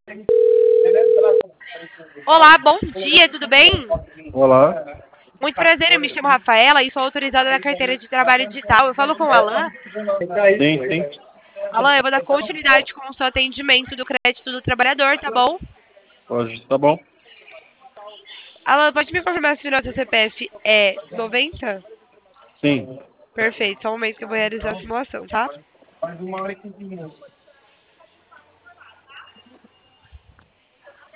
Olá, bom dia, tudo bem? Olá. Muito prazer, eu me chamo Rafaela e sou autorizada da carteira de trabalho digital. Eu falo com o Alan. Sim, sim. Alan, eu vou dar continuidade com o seu atendimento do crédito do trabalhador, tá bom? Pode, tá bom. Alan, pode me confirmar se o nosso CPF é 90? Sim. Perfeito, só um momento que eu vou realizar a simulação, tá?